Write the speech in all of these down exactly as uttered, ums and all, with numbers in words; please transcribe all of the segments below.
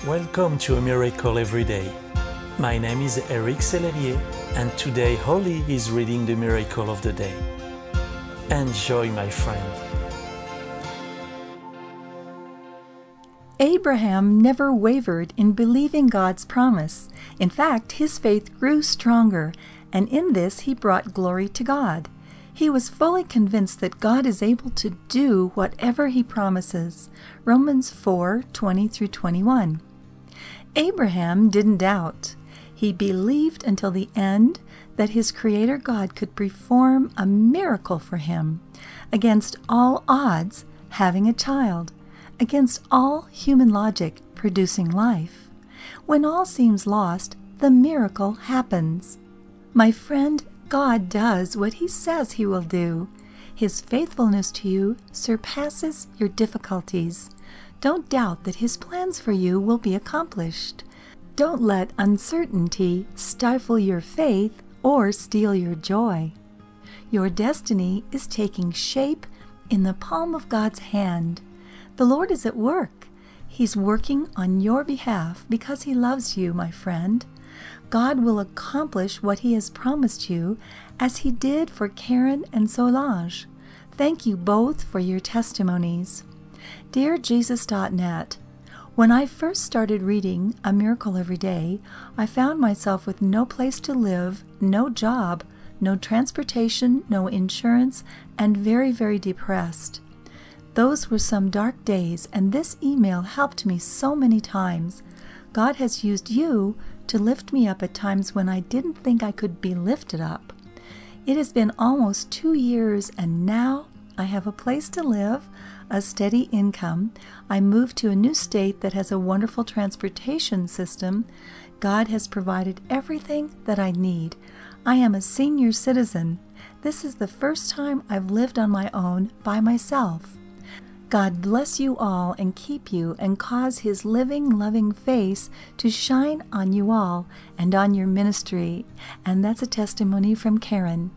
Welcome to A Miracle Every Day. My name is Eric Sellerier, and today Holly is reading the Miracle of the Day. Enjoy, my friend. Abraham never wavered in believing God's promise. In fact, his faith grew stronger, and in this he brought glory to God. He was fully convinced that God is able to do whatever he promises. Romans four twenty through twenty-one. Abraham didn't doubt. He believed until the end that his Creator God could perform a miracle for him, against all odds having a child, against all human logic producing life. When all seems lost, the miracle happens. My friend, God does what he says he will do. His faithfulness to you surpasses your difficulties. Don't doubt that his plans for you will be accomplished. Don't let uncertainty stifle your faith or steal your joy. Your destiny is taking shape in the palm of God's hand. The Lord is at work. He's working on your behalf because he loves you, my friend. God will accomplish what he has promised you, as he did for Karen and Solange. Thank you both for your testimonies. Dear Jesus dot net, when I first started reading A Miracle Every Day, I found myself with no place to live, no job, no transportation, no insurance, and very, very depressed. Those were some dark days, and this email helped me so many times. God has used you to lift me up at times when I didn't think I could be lifted up. It has been almost two years, and now I have a place to live, a steady income. I moved to a new state that has a wonderful transportation system. God has provided everything that I need. I am a senior citizen. This is the first time I've lived on my own by myself. God bless you all and keep you and cause his living, loving face to shine on you all and on your ministry. And that's a testimony from Karen.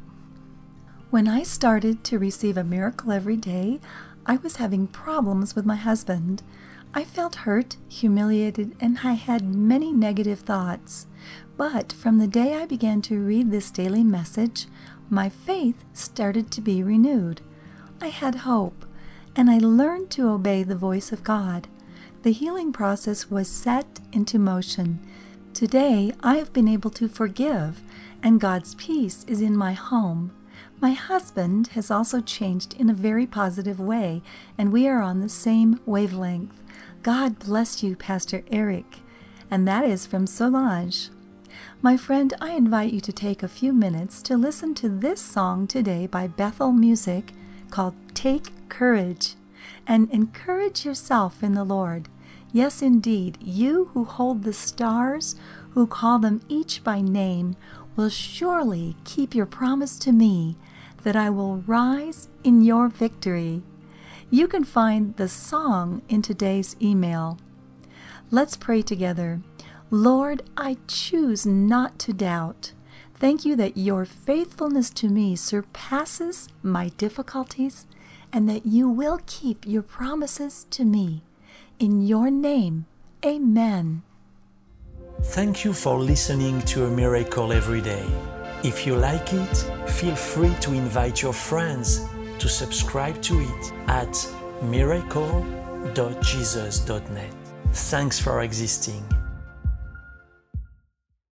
When I started to receive A Miracle Every Day, I was having problems with my husband. I felt hurt, humiliated, and I had many negative thoughts. But from the day I began to read this daily message, my faith started to be renewed. I had hope, and I learned to obey the voice of God. The healing process was set into motion. Today, I have been able to forgive, and God's peace is in my home. My husband has also changed in a very positive way, and we are on the same wavelength. God bless you, Pastor Eric. And that is from Solange. My friend, I invite you to take a few minutes to listen to this song today by Bethel Music called Take Courage, and encourage yourself in the Lord. Yes, indeed, you who hold the stars, who call them each by name, will surely keep your promise to me that I will rise in your victory. You can find the song in today's email. Let's pray together. Lord, I choose not to doubt. Thank you that your faithfulness to me surpasses my difficulties, and that you will keep your promises to me. In your name, amen. Thank you for listening to A Miracle Every Day. If you like it, feel free to invite your friends to subscribe to it at miracle dot jesus dot net. Thanks for existing.